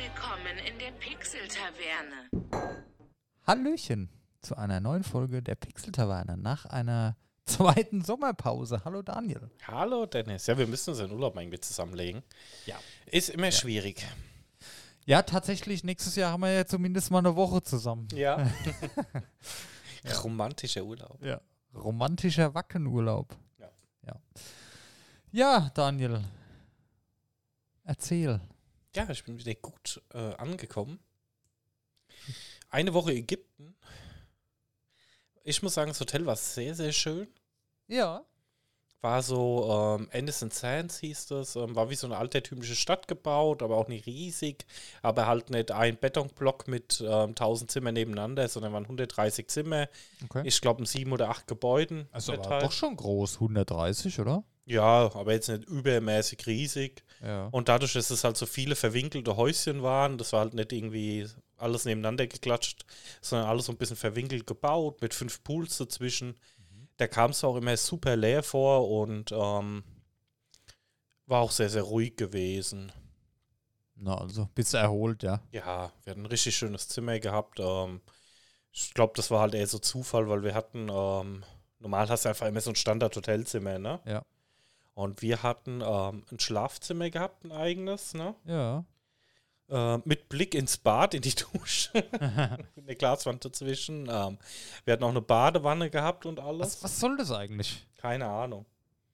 Willkommen in der Pixel-Taverne. Hallöchen zu einer neuen Folge der Pixel-Taverne nach einer zweiten Sommerpause. Hallo Daniel. Hallo Dennis. Ja, wir müssen uns den Urlaub irgendwie zusammenlegen. Ja. Ist immer schwierig. Ja, tatsächlich, nächstes Jahr haben wir ja zumindest mal eine Woche zusammen. Ja. Romantischer Urlaub. Ja. Romantischer Wackenurlaub. Ja. Ja, Daniel. Erzähl. Ja, ich bin wieder gut angekommen. Eine Woche Ägypten. Ich muss sagen, das Hotel war sehr, sehr schön. Ja. War so, Anderson Sands hieß das, war wie so eine altertümliche Stadt gebaut, aber auch nicht riesig, aber halt nicht ein Betonblock mit 1000 Zimmern nebeneinander, sondern waren 130 Zimmer. Okay. Ich glaube, in 7 oder 8 Gebäuden. Also war verteilt. doch schon groß, 130, oder? Ja, aber jetzt nicht übermäßig riesig. Ja. Und dadurch, dass es halt so viele verwinkelte Häuschen waren, das war halt nicht irgendwie alles nebeneinander geklatscht, sondern alles so ein bisschen verwinkelt gebaut, mit 5 Pools dazwischen. Da kam es auch immer super leer vor und war auch sehr, sehr ruhig gewesen. Na, also, bist du erholt, ja. Ja, wir hatten ein richtig schönes Zimmer gehabt. Ich glaube, das war halt eher so Zufall, weil wir hatten, normal hast du einfach immer so ein Standard-Hotelzimmer, ne? Ja. Und wir hatten ein Schlafzimmer gehabt, ein eigenes, ne? Ja. Mit Blick ins Bad, in die Dusche. Mit einer Glaswand dazwischen. Wir hatten auch eine Badewanne gehabt und alles. Was soll das eigentlich? Keine Ahnung.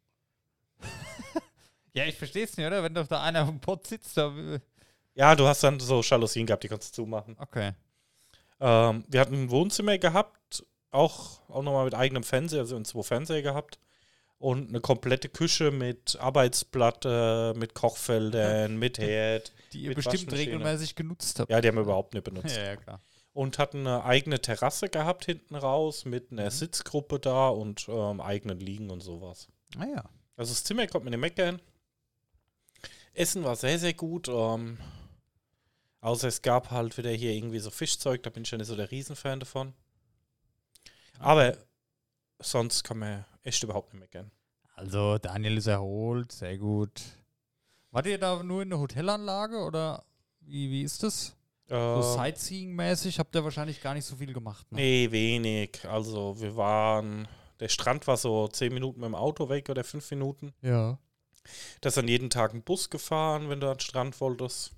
Ja, ich verstehe es nicht, oder? Wenn doch da einer auf dem Pott sitzt, da... Ja, du hast dann so Jalousien gehabt, die konntest du zumachen. Okay. Wir hatten ein Wohnzimmer gehabt, auch nochmal mit eigenem Fernseher, also 2 Fernseher gehabt. Und eine komplette Küche mit Arbeitsplatte, mit Kochfeldern, mit Herd. Die ihr mit bestimmt Waschmaschine. regelmäßig genutzt habt. Ja, die haben wir überhaupt nicht benutzt. Ja, klar. Und hatten eine eigene Terrasse gehabt hinten raus mit einer Sitzgruppe da und eigenen Liegen und sowas. Ah ja. Also das Zimmer kommt mit dem meckern. Essen war sehr, sehr gut. Außer es gab halt wieder hier irgendwie so Fischzeug, da bin ich ja nicht so der Riesenfan davon. Aber sonst kann man echt überhaupt nicht meckern. Also, Daniel ist erholt, sehr gut. Wart ihr da nur in der Hotelanlage oder wie ist das? So Sightseeing-mäßig habt ihr wahrscheinlich gar nicht so viel gemacht, ne? Nee, wenig. Also der Strand war so 10 Minuten mit dem Auto weg oder 5 Minuten. Ja. Da ist dann jeden Tag ein Bus gefahren, wenn du an den Strand wolltest.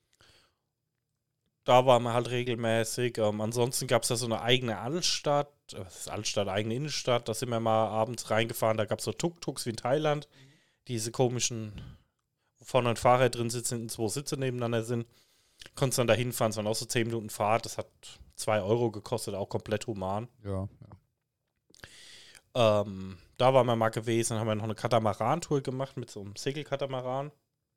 Da waren wir halt regelmäßig. Ansonsten gab es da so eine eigene Altstadt. Was ist Altstadt? Eigene Innenstadt. Da sind wir mal abends reingefahren. Da gab es so Tuk-Tuks wie in Thailand. Diese komischen, wo vorne ein Fahrer drin sitzt, hinten 2 Sitze nebeneinander sind. Konntest dann da hinfahren. Es waren auch so 10 Minuten Fahrt. Das hat 2 Euro gekostet, auch komplett human. Ja. Da waren wir mal gewesen. Dann haben wir noch eine Katamaran-Tour gemacht mit so einem Segelkatamaran.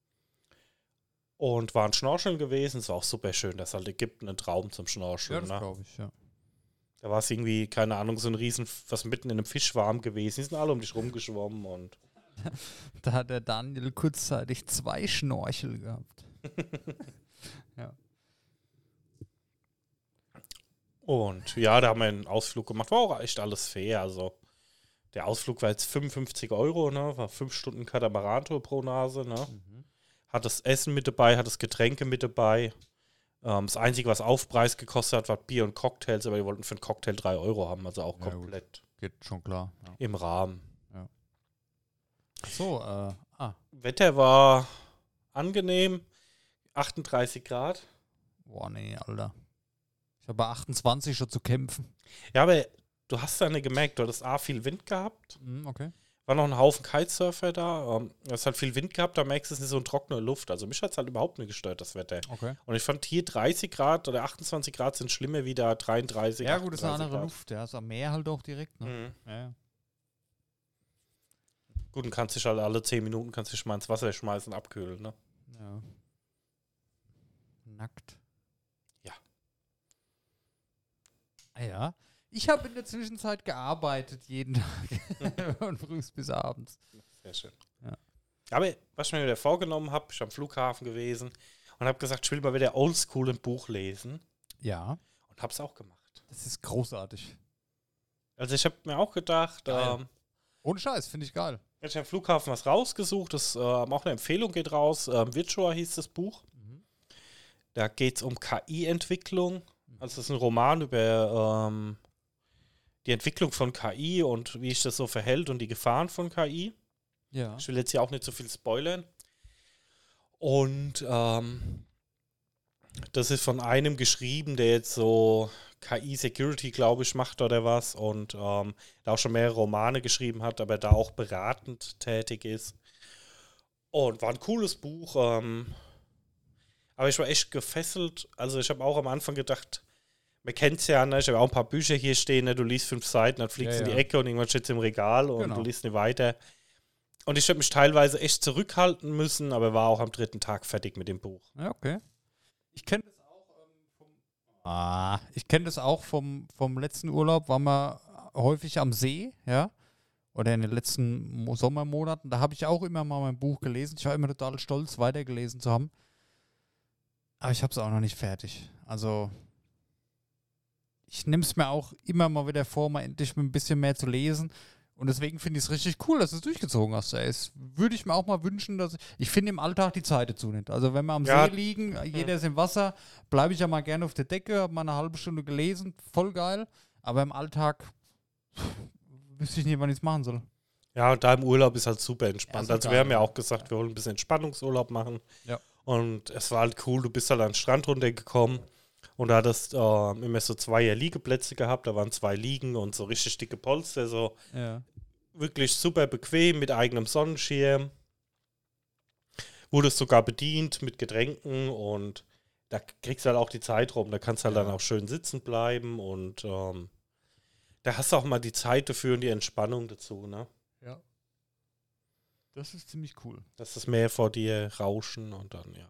Und waren schnorcheln gewesen. Es war auch super schön. Das ist halt Ägypten ein Traum zum Ja, Schnorcheln. das Ne? glaube ich, ja. Da war es irgendwie, keine Ahnung, so ein Riesen, was mitten in einem Fischwarm gewesen. Die sind alle um dich rumgeschwommen und. Da hat der Daniel kurzzeitig 2 Schnorchel gehabt. Ja. Und ja, da haben wir einen Ausflug gemacht. War auch echt alles fair. Also der Ausflug war jetzt 55 Euro, ne? War 5 Stunden Katamarantour pro Nase, ne? Hat das Essen mit dabei, hat das Getränke mit dabei. Das Einzige, was Aufpreis gekostet hat, war Bier und Cocktails, aber wir wollten für einen Cocktail 3 Euro haben, also auch Ja, komplett Geht schon klar. Ja. im Rahmen. So, Wetter war angenehm, 38 Grad. Boah, nee, Alter. Ich habe bei 28 schon zu kämpfen. Ja, aber du hast ja nicht gemerkt, du hattest viel Wind gehabt. Okay. War noch ein Haufen Kitesurfer da. Du hast halt viel Wind gehabt, da merkst du, es ist so eine trockene Luft. Also mich hat es halt überhaupt nicht gestört, das Wetter. Okay. Und ich fand hier 30 Grad oder 28 Grad sind schlimmer wie da 33, Ja, gut, ist eine 38 andere Grad. Luft. Ja, ist am Meer halt auch direkt, ne? Mhm. Ja. Gut, und kannst dich halt alle 10 Minuten kannst dich mal ins Wasser schmeißen und abkühlen, ne? Ja. Nackt. Ja. Ah ja. Ich habe in der Zwischenzeit gearbeitet, jeden Tag. Von früh bis abends. Sehr schön. Ja. Aber was ich mir wieder vorgenommen habe, ich bin am Flughafen gewesen und habe gesagt, ich will mal wieder oldschool ein Buch lesen. Ja. Und habe es auch gemacht. Das ist großartig. Also ich habe mir auch gedacht, Geil. Ohne Scheiß, finde ich geil. ich habe am Flughafen was rausgesucht, das auch eine Empfehlung geht raus. Virtua hieß das Buch. Da geht es um KI-Entwicklung. Also es ist ein Roman über die Entwicklung von KI und wie sich das so verhält und die Gefahren von KI. Ja. Ich will jetzt hier auch nicht so viel spoilern. Und das ist von einem geschrieben, der jetzt so KI-Security, glaube ich, macht oder was. Und da auch schon mehrere Romane geschrieben hat, aber da auch beratend tätig ist. Und war ein cooles Buch. Aber ich war echt gefesselt. Also ich habe auch am Anfang gedacht, man kennt es ja, ne? Ich habe auch ein paar Bücher hier stehen, ne? Du liest 5 Seiten, dann fliegst du in die Ecke und irgendwann steht es im Regal und du liest nicht weiter. Und ich habe mich teilweise echt zurückhalten müssen, aber war auch am 3. Tag fertig mit dem Buch. Ja, okay. Ich kenne das auch vom letzten Urlaub, waren wir häufig am See, ja. Oder in den letzten Sommermonaten. Da habe ich auch immer mal mein Buch gelesen. Ich war immer total stolz, weitergelesen zu haben. Aber ich habe es auch noch nicht fertig. Also ich nehme es mir auch immer mal wieder vor, mal endlich ein bisschen mehr zu lesen. Und deswegen finde ich es richtig cool, dass du es durchgezogen hast. Es würde ich mir auch mal wünschen, dass ich finde im Alltag die Zeit dazu nicht. Also wenn wir am See liegen, jeder ist im Wasser, bleibe ich ja mal gerne auf der Decke, habe mal eine halbe Stunde gelesen, voll geil. Aber im Alltag wüsste ich nicht, wann ich es machen soll. Ja, und da im Urlaub ist halt super entspannt. Ja, also wir haben ja auch gesagt, wir wollen ein bisschen Entspannungsurlaub machen. Ja. Und es war halt cool, du bist halt an den Strand runtergekommen und da hattest immer so 2 Liegeplätze gehabt, da waren 2 Liegen und so richtig dicke Polster, so wirklich super bequem mit eigenem Sonnenschirm. Wurdest sogar bedient mit Getränken und da kriegst du halt auch die Zeit rum, da kannst du halt dann auch schön sitzen bleiben und da hast du auch mal die Zeit dafür und die Entspannung dazu, ne? Ja. Das ist ziemlich cool. Dass das Meer vor dir rauschen und dann, ja.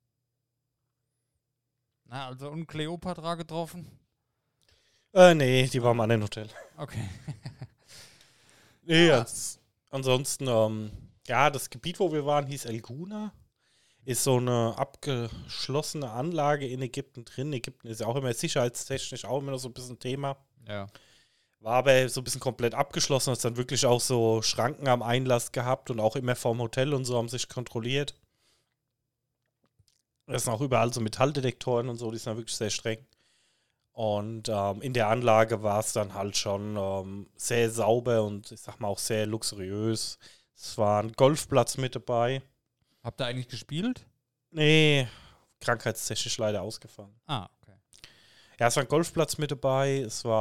Na, also und Kleopatra getroffen? Nee, die war im anderen Hotel. Okay. Nee, ansonsten, das Gebiet, wo wir waren, hieß El Guna. Ist so eine abgeschlossene Anlage in Ägypten drin. Ägypten ist ja auch immer sicherheitstechnisch auch immer noch so ein bisschen Thema. Ja. War aber so ein bisschen komplett abgeschlossen, hat dann wirklich auch so Schranken am Einlass gehabt und auch immer vorm Hotel und so haben sich kontrolliert. Das sind auch überall so Metalldetektoren und so, die sind dann wirklich sehr streng. Und in der Anlage war es dann halt schon sehr sauber und ich sag mal auch sehr luxuriös. Es war ein Golfplatz mit dabei. Habt ihr eigentlich gespielt? Nee, krankheitstechnisch leider ausgefallen. Ah, okay. Ja, es war ein Golfplatz mit dabei.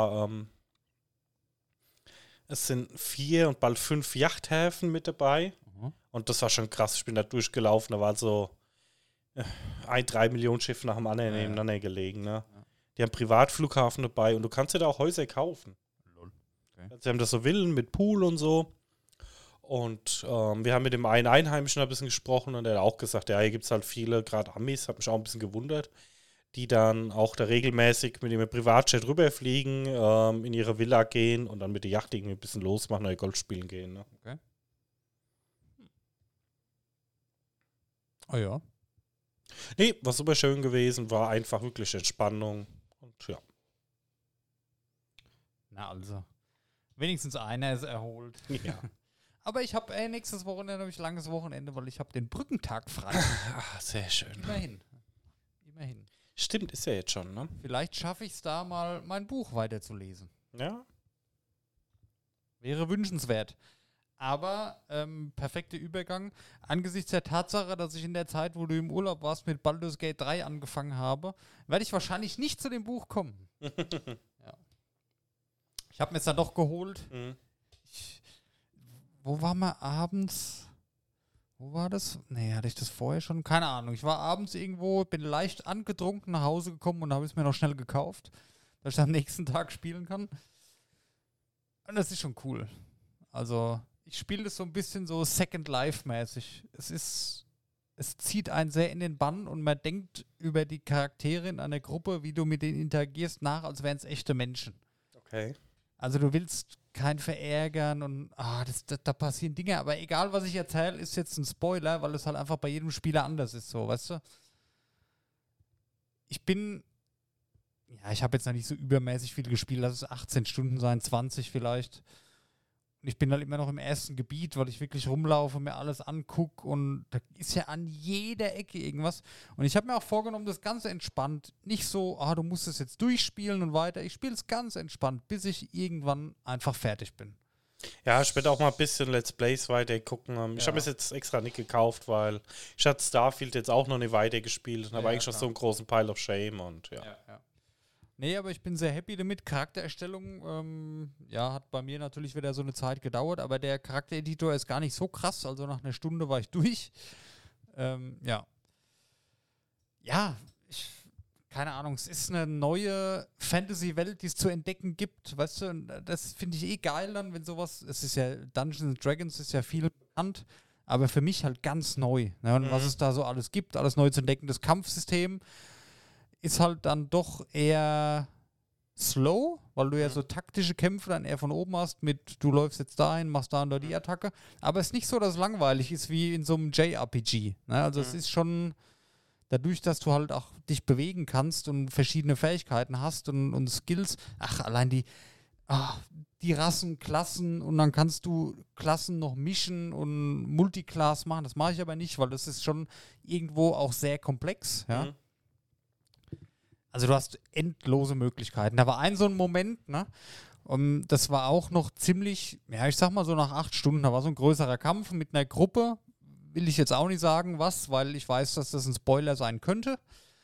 Es sind 4 und bald 5 Yachthäfen mit dabei. Und das war schon krass. Ich bin da durchgelaufen. Da war so ein 3 Millionen Schiff nach dem anderen nebeneinander gelegen. Ne? Ja. Die haben Privatflughafen dabei und du kannst dir da auch Häuser kaufen. Okay. Also, sie haben da so Villen mit Pool und so. Und wir haben mit dem einen Einheimischen ein bisschen gesprochen und er hat auch gesagt, ja, hier gibt es halt viele, gerade Amis, hat mich auch ein bisschen gewundert, die dann auch da regelmäßig mit ihrem Privatjet rüberfliegen, in ihre Villa gehen und dann mit der Yacht irgendwie ein bisschen losmachen oder Golf spielen gehen. Ne? Okay. Oh ja. Nee, war super schön gewesen, war einfach wirklich Entspannung und ja. Na also, wenigstens einer ist erholt. Ja. Aber ich habe nächstes Wochenende, habe ich langes Wochenende, weil ich habe den Brückentag frei. Ach, sehr schön. Immerhin. Stimmt, ist ja jetzt schon, ne? Vielleicht schaffe ich es da mal, mein Buch weiterzulesen. Ja. Wäre wünschenswert. Aber perfekter Übergang. Angesichts der Tatsache, dass ich in der Zeit, wo du im Urlaub warst, mit Baldur's Gate 3 angefangen habe, werde ich wahrscheinlich nicht zu dem Buch kommen. Ja. Ich habe mir es dann doch geholt. Mhm. Wo waren wir abends? Wo war das? Nee, hatte ich das vorher schon? Keine Ahnung. Ich war abends irgendwo, bin leicht angetrunken nach Hause gekommen und habe es mir noch schnell gekauft, dass ich am nächsten Tag spielen kann. Und das ist schon cool. Also, ich spiele das so ein bisschen so Second Life-mäßig. Es zieht einen sehr in den Bann und man denkt über die Charaktere in einer Gruppe, wie du mit denen interagierst, nach, als wären es echte Menschen. Okay. Also du willst keinen verärgern und da passieren Dinge, aber egal, was ich erzähle, ist jetzt ein Spoiler, weil es halt einfach bei jedem Spieler anders ist, so, weißt du? Ich habe jetzt noch nicht so übermäßig viel gespielt, lass es 18 Stunden sein, 20 vielleicht. Und ich bin halt immer noch im ersten Gebiet, weil ich wirklich rumlaufe, mir alles angucke und da ist ja an jeder Ecke irgendwas. Und ich habe mir auch vorgenommen, das Ganze entspannt. Nicht so, du musst es jetzt durchspielen und weiter. Ich spiele es ganz entspannt, bis ich irgendwann einfach fertig bin. Ja, ich werde auch mal ein bisschen Let's Plays weiter gucken. Ich habe es jetzt extra nicht gekauft, weil ich hatte Starfield jetzt auch noch nicht weiter gespielt und habe eigentlich schon so einen großen Pile of Shame und ja. Nee, aber ich bin sehr happy damit. Charaktererstellung, hat bei mir natürlich wieder so eine Zeit gedauert, aber der Charaktereditor ist gar nicht so krass. Also nach einer Stunde war ich durch. Keine Ahnung, es ist eine neue Fantasy-Welt, die es zu entdecken gibt, weißt du, und das finde ich geil dann, wenn sowas, es ist ja, Dungeons & Dragons ist ja viel bekannt, aber für mich halt ganz neu, ne, und was es da so alles gibt, alles neu zu entdecken, das Kampfsystem ist halt dann doch eher slow, weil du ja so taktische Kämpfe dann eher von oben hast mit, du läufst jetzt dahin, machst da und da die Attacke, aber es ist nicht so, dass es langweilig ist wie in so einem JRPG, ne, also es ist schon dadurch, dass du halt auch dich bewegen kannst und verschiedene Fähigkeiten hast und Skills, allein die Rassen, Klassen und dann kannst du Klassen noch mischen und Multiclass machen. Das mache ich aber nicht, weil das ist schon irgendwo auch sehr komplex. Ja? Also du hast endlose Möglichkeiten. Da war so ein Moment, ne? Und das war auch noch ziemlich, ich sag mal so nach 8 Stunden, da war so ein größerer Kampf mit einer Gruppe. Will ich jetzt auch nicht sagen, was, weil ich weiß, dass das ein Spoiler sein könnte.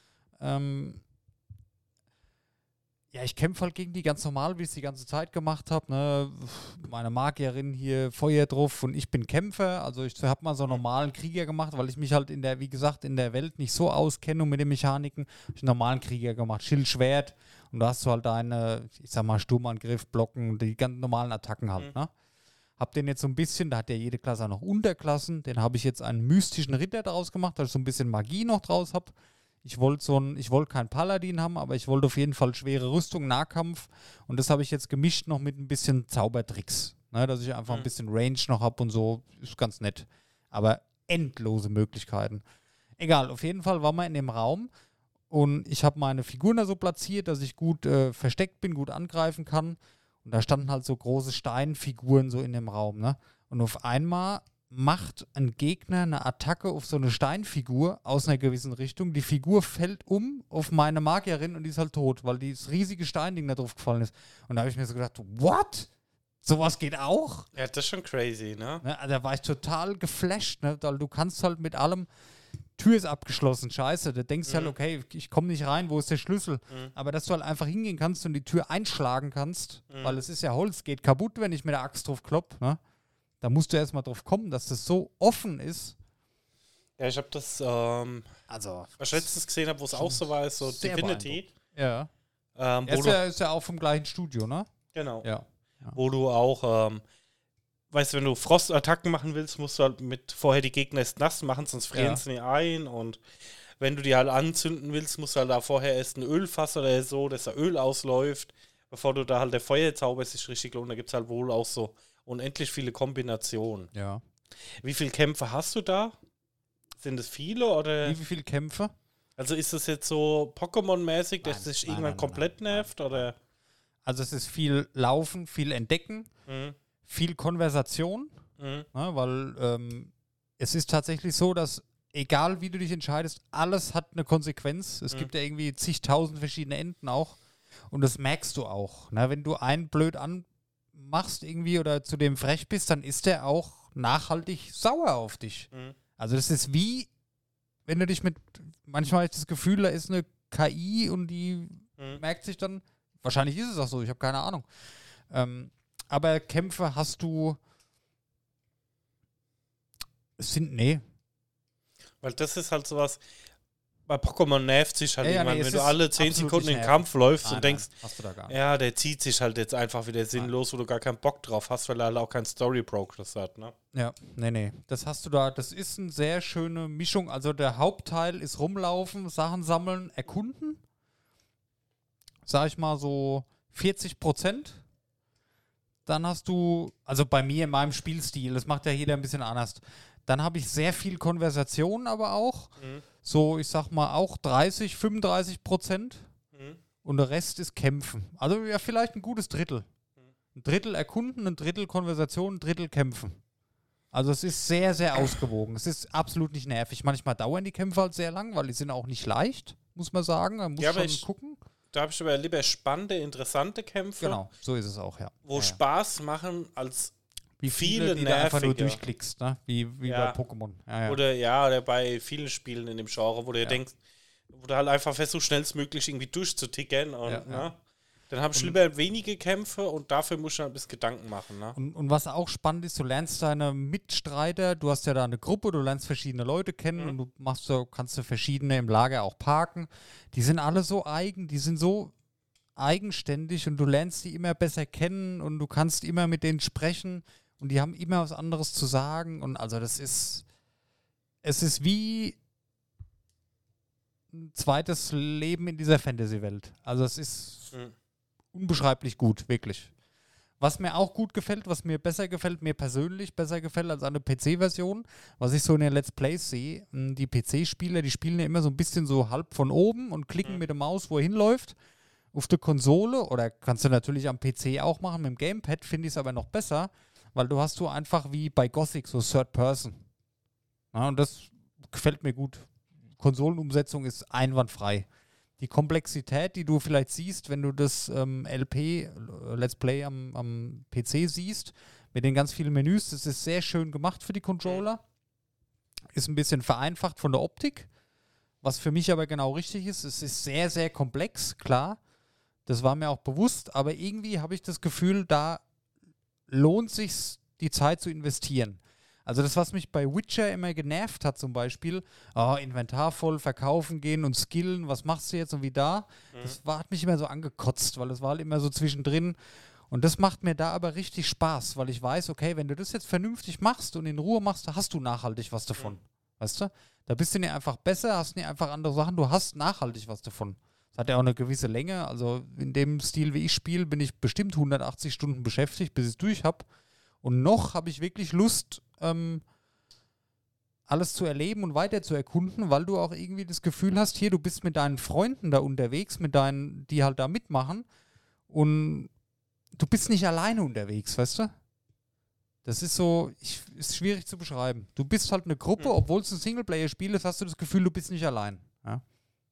Ich kämpfe halt gegen die ganz normal, wie ich es die ganze Zeit gemacht habe. Ne? Meine Magierin hier, Feuer drauf und ich bin Kämpfer. Also ich habe mal so einen normalen Krieger gemacht, weil ich mich halt in der Welt nicht so auskenne und mit den Mechaniken. Ich habe einen normalen Krieger gemacht, Schild, Schwert und da hast du halt deine, ich sag mal, Sturmangriff, Blocken, die ganz normalen Attacken halt, ne? Hab den jetzt so ein bisschen, da hat ja jede Klasse auch noch Unterklassen, den habe ich jetzt einen mystischen Ritter daraus gemacht, dass ich so ein bisschen Magie noch draus habe. Ich wollte keinen Paladin haben, aber ich wollte auf jeden Fall schwere Rüstung, Nahkampf und das habe ich jetzt gemischt noch mit ein bisschen Zaubertricks, ne, dass ich einfach ein bisschen Range noch habe und so, ist ganz nett. Aber endlose Möglichkeiten. Egal, auf jeden Fall waren wir in dem Raum und ich habe meine Figuren da so platziert, dass ich gut versteckt bin, gut angreifen kann. Und da standen halt so große Steinfiguren so in dem Raum, ne? Und auf einmal macht ein Gegner eine Attacke auf so eine Steinfigur aus einer gewissen Richtung. Die Figur fällt auf meine Magierin und die ist halt tot, weil dieses riesige Steinding da drauf gefallen ist. Und da habe ich mir so gedacht, what? Sowas geht auch? Ja, das ist schon crazy, ne? Also da war ich total geflasht, ne? Weil du kannst halt mit allem, Tür ist abgeschlossen, scheiße. Da denkst du halt, okay, ich komme nicht rein, wo ist der Schlüssel? Aber dass du halt einfach hingehen kannst und die Tür einschlagen kannst, weil es ist ja Holz, geht kaputt, wenn ich mit der Axt drauf klopp, ne? Da musst du erstmal drauf kommen, dass das so offen ist. Ja, ich habe das, was ich letztens gesehen habe, wo es auch so war, ist so Divinity. Ja. Ist ja auch vom gleichen Studio, ne? Genau. Ja. Wo du auch, weißt du, wenn du Frostattacken machen willst, musst du halt vorher die Gegner erst nass machen, sonst frieren sie nicht ein. Und wenn du die halt anzünden willst, musst du halt da vorher erst ein Ölfass oder so, dass da Öl ausläuft, bevor du da halt der Feuerzauber sich richtig lohnt. Da gibt es halt wohl auch so unendlich viele Kombinationen. Ja. Wie viele Kämpfe hast du da? Sind es viele oder? Wie viele Kämpfe? Also ist das jetzt so Pokémon-mäßig, dass sich irgendwann komplett nervt? Oder? Also es ist viel Laufen, viel Entdecken, viel Konversation, Mhm. ne, weil es ist tatsächlich so, dass egal wie du dich entscheidest, alles hat eine Konsequenz. Es gibt ja irgendwie zigtausend verschiedene Enden auch und das merkst du auch. Ne? Wenn du einen blöd anmachst irgendwie oder zu dem frech bist, dann ist der auch nachhaltig sauer auf dich. Also das ist wie, wenn du dich manchmal habe ich das Gefühl, da ist eine KI und die merkt sich dann, wahrscheinlich ist es auch so, ich habe keine Ahnung. Aber Kämpfe hast du, Weil das ist halt sowas, bei Pokémon nervt sich halt irgendwann, wenn du alle 10 absolut Sekunden nicht in den Kampf läufst Nein, und denkst, hast du da gar nicht. ja, der zieht sich halt jetzt einfach wieder sinnlos, wo du gar keinen Bock drauf hast, weil er halt auch keinen Story-Progress hat, ne? Ja, nee. Das hast du da, das ist eine sehr schöne Mischung. Also der Hauptteil ist rumlaufen, Sachen sammeln, erkunden. Sag ich mal so 40%. Dann hast du, also bei mir in meinem Spielstil, das macht ja jeder ein bisschen anders. Dann habe ich sehr viel Konversation aber auch. So, ich sag mal auch 30-35%. Und der Rest ist Kämpfen. Also ja, vielleicht ein gutes Drittel. Ein Drittel erkunden, ein Drittel Konversation, ein Drittel kämpfen. Also es ist sehr, sehr ausgewogen. Es ist absolut nicht nervig. Manchmal dauern die Kämpfe halt sehr lang, weil die sind auch nicht leicht, muss man sagen. Man muss schon gucken. Da habe ich aber lieber spannende, interessante Kämpfe. Genau, so ist es auch, ja. Wo Spaß machen als wie viele die nervige. du einfach nur durchklickst, ne? Wie bei Pokémon. Ja. Oder bei vielen Spielen in dem Genre, wo du denkst, wo du halt einfach versuchst, schnellstmöglich irgendwie durchzutickern. Und, ne? Dann habe ich lieber wenige Kämpfe und dafür musst du ein bisschen Gedanken machen. Ne? Und was auch spannend ist, du lernst deine Mitstreiter, du hast ja da eine Gruppe, du lernst verschiedene Leute kennen und du kannst du verschiedene im Lager auch parken. Die sind alle so eigen, die sind so eigenständig und du lernst die immer besser kennen und du kannst immer mit denen sprechen und die haben immer was anderes zu sagen und also es ist wie ein zweites Leben in dieser Fantasy-Welt. Also es ist unbeschreiblich gut, wirklich. Was mir auch gut gefällt, was mir besser gefällt, mir persönlich besser gefällt als eine PC-Version, was ich so in den Let's Plays sehe, die PC-Spieler, die spielen ja immer so ein bisschen so halb von oben und klicken mit der Maus, wo er hinläuft. Auf der Konsole, oder kannst du natürlich am PC auch machen, mit dem Gamepad finde ich es aber noch besser, weil du hast einfach wie bei Gothic so Third Person. Ja, und das gefällt mir gut. Konsolenumsetzung ist einwandfrei. Die Komplexität, die du vielleicht siehst, wenn du das Let's Play am PC siehst, mit den ganz vielen Menüs, das ist sehr schön gemacht für die Controller. Ist ein bisschen vereinfacht von der Optik, was für mich aber genau richtig ist. Es ist sehr, sehr komplex, klar. Das war mir auch bewusst, aber irgendwie habe ich das Gefühl, da lohnt sich die Zeit zu investieren. Also das, was mich bei Witcher immer genervt hat zum Beispiel, Inventar voll, verkaufen gehen und skillen, was machst du jetzt und wie da, das hat mich immer so angekotzt, weil das war halt immer so zwischendrin und das macht mir da aber richtig Spaß, weil ich weiß, okay, wenn du das jetzt vernünftig machst und in Ruhe machst, da hast du nachhaltig was davon, weißt du? Da bist du nicht einfach besser, hast nicht einfach andere Sachen, du hast nachhaltig was davon. Das hat ja auch eine gewisse Länge, also in dem Stil, wie ich spiele, bin ich bestimmt 180 Stunden beschäftigt, bis ich es durch habe. Und noch habe ich wirklich Lust, alles zu erleben und weiter zu erkunden, weil du auch irgendwie das Gefühl hast, hier, du bist mit deinen Freunden da unterwegs, mit deinen, die halt da mitmachen und du bist nicht alleine unterwegs, weißt du? Das ist so, ist schwierig zu beschreiben. Du bist halt eine Gruppe, obwohl es ein Singleplayer-Spiel ist, hast du das Gefühl, du bist nicht allein. Ja?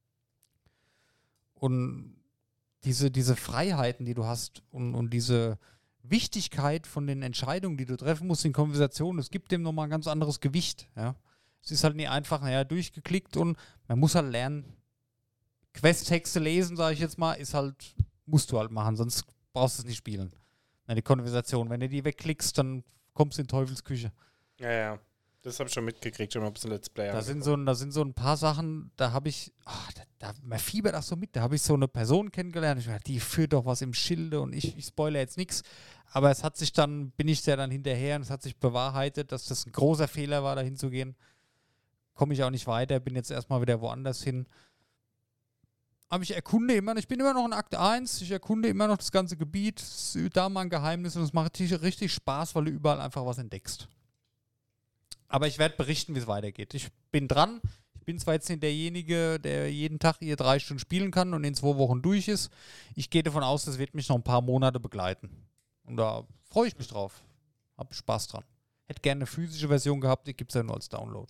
Und diese Freiheiten, die du hast und diese Wichtigkeit von den Entscheidungen, die du treffen musst in Konversationen, es gibt dem nochmal ein ganz anderes Gewicht. Ja? Es ist halt nicht einfach, durchgeklickt und man muss halt lernen. Questtexte lesen, sage ich jetzt mal, musst du halt machen, sonst brauchst du es nicht spielen. Die Konversation, wenn du die wegklickst, dann kommst du in Teufelsküche. Ja. Das habe ich schon mitgekriegt, schon mal ein bisschen Let's Play. Da sind so ein paar Sachen, da habe ich, man fiebert auch so mit, da habe ich so eine Person kennengelernt, ich dachte, die führt doch was im Schilde und ich spoilere jetzt nichts, aber bin ich dann hinterher und es hat sich bewahrheitet, dass das ein großer Fehler war, da hinzugehen. Komme ich auch nicht weiter, bin jetzt erstmal wieder woanders hin. Aber ich bin immer noch in Akt 1, ich erkunde immer noch das ganze Gebiet, da mal ein Geheimnis und es macht richtig Spaß, weil du überall einfach was entdeckst. Aber ich werde berichten, wie es weitergeht. Ich bin dran. Ich bin zwar jetzt nicht derjenige, der jeden Tag hier 3 Stunden spielen kann und in 2 Wochen durch ist. Ich gehe davon aus, das wird mich noch ein paar Monate begleiten. Und da freue ich mich drauf. Hab Spaß dran. Hätte gerne eine physische Version gehabt, die gibt es ja nur als Download.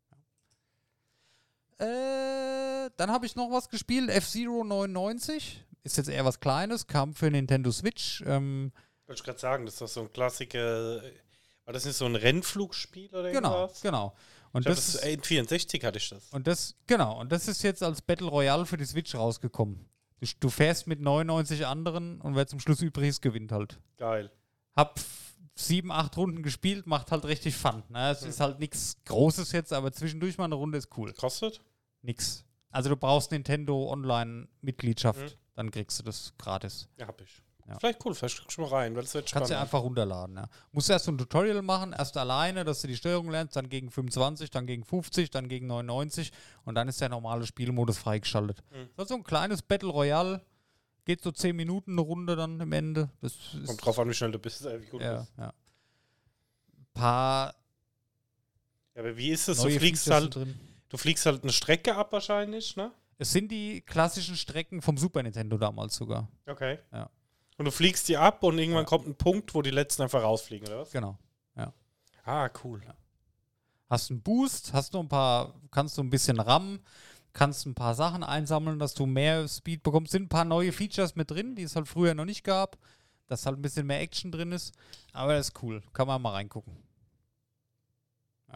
Dann habe ich noch was gespielt. F-Zero 99. Ist jetzt eher was Kleines. Kam für Nintendo Switch. Wollte ich gerade sagen, das ist doch so ein Klassiker. War das nicht so ein Rennflugspiel oder irgendwas? Genau. Und das in 64 hatte ich das. Und das ist jetzt als Battle Royale für die Switch rausgekommen. Du fährst mit 99 anderen und wer zum Schluss übrig ist, gewinnt halt. Geil. Hab 7, 8 Runden gespielt, macht halt richtig Fun. Ne? Es ist halt nichts Großes jetzt, aber zwischendurch mal eine Runde ist cool. Kostet? Nix. Also du brauchst Nintendo Online-Mitgliedschaft, dann kriegst du das gratis. Ja, hab ich. Ja. Vielleicht cool, vielleicht guckst du mal rein, weil es wird spannend. Kannst du einfach runterladen. Ja. Musst du erst so ein Tutorial machen, erst alleine, dass du die Steuerung lernst, dann gegen 25, dann gegen 50, dann gegen 99 und dann ist der normale Spielmodus freigeschaltet. Das ist so ein kleines Battle Royale, geht so 10 Minuten eine Runde dann am Ende. Das kommt drauf an, wie schnell du bist, wie gut du bist. Ja. Ja, aber wie ist es? Du fliegst halt eine Strecke ab wahrscheinlich, ne? Es sind die klassischen Strecken vom Super Nintendo damals sogar. Okay. Ja. Und du fliegst die ab und irgendwann Ja. kommt ein Punkt, wo die letzten einfach rausfliegen, oder was? Genau. Ah, cool. Hast einen Boost, hast noch ein paar, kannst du ein bisschen rammen, kannst ein paar Sachen einsammeln, dass du mehr Speed bekommst. Sind ein paar neue Features mit drin, die es halt früher noch nicht gab, dass halt ein bisschen mehr Action drin ist. Aber das ist cool, kann man mal reingucken. Ja.